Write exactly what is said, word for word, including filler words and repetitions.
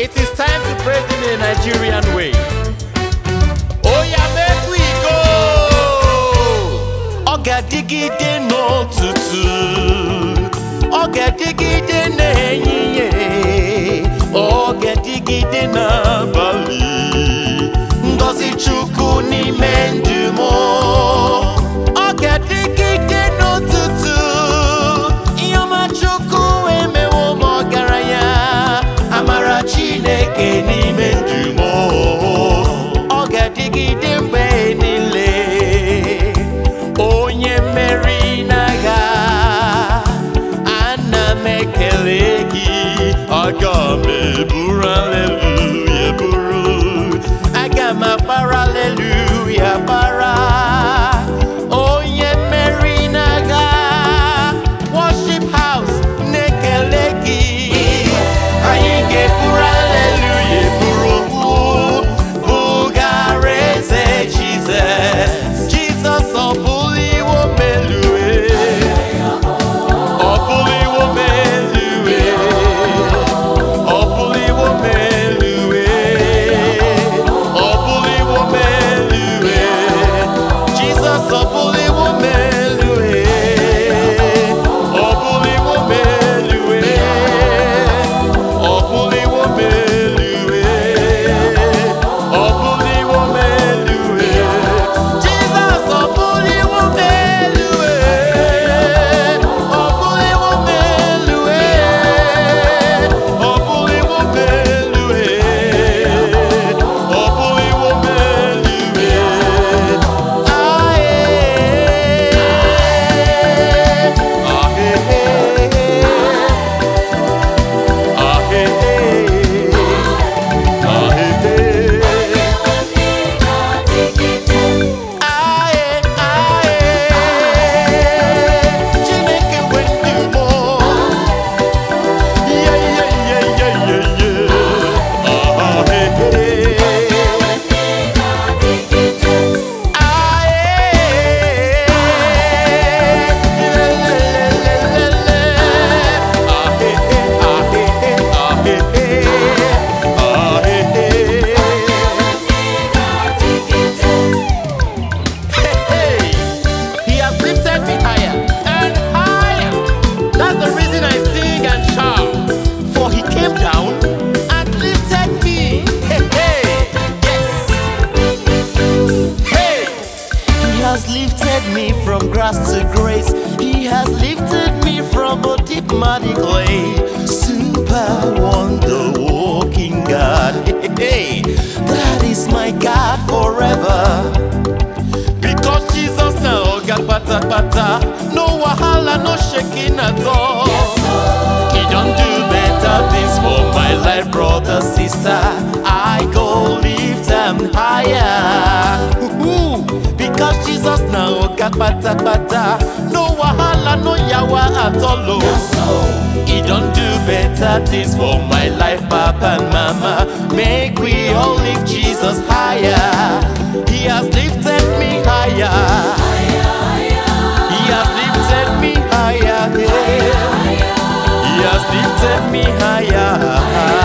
It is time to praise Him in a Nigerian way. Oh yeah, make we go. Oga digide no tutu, oga digide na enyiye, oga digide na bali. Ngozi Chukwu n'ime ndụ mo. Oga digide no tutu, iyoma Chukwu emewo m ọgaranya. Amara Chineke n'ime ndụ mo. Oga digide mgbe niile. Onye mmeri n'agha, ana m ekele gị. Aga m eburu hallelujah buru. Aga m agbara hallelujah gbara. Onye mmeri n'agha, worship house na-ekele gị. Anyị ga-eburu hallelujah buru. Bugara eze Jesus. Jesus ọ bụliwo melue. Ọ bụliwo melue. Ọ bụliwo melue. Ọ bụliwo melue. Jesus ọ bụliwo melue. Ọ bụliwo melue. Ọ bụliwo melue. Ọ bụliwo melue. Jesus ọ bụliwo melue. Ọ bụliwo melue. Ọ bụliwo melue. Ọ bụliwo melue. Aye. Ahe. Ahe. Aye. Aye. Chineke nwe ndụ mo. Yeah, yeah, yeah, yeah, yeah, yeah. Ahe. He has lifted me higher and higher. That's the reason I sing and shout. For He came down and lifted me. Hey, hey, yes. Hey, He has lifted me from grass to grace. He has lifted me from a deep muddy clay. Super wonder walking God. Hey, hey, that is my God forever. Because Jesus now got pata pata. No wahala, no shaking at all. He don't do better things for my life, brother, sister. I go lift them higher. Ooh, because Jesus now got pata pata. No wahala, no yawa at all. Oh. He don't do better things for my life, papa and mama. Make we all lift Jesus higher. He has lifted me higher. He has lifted me higher. He has lifted me higher.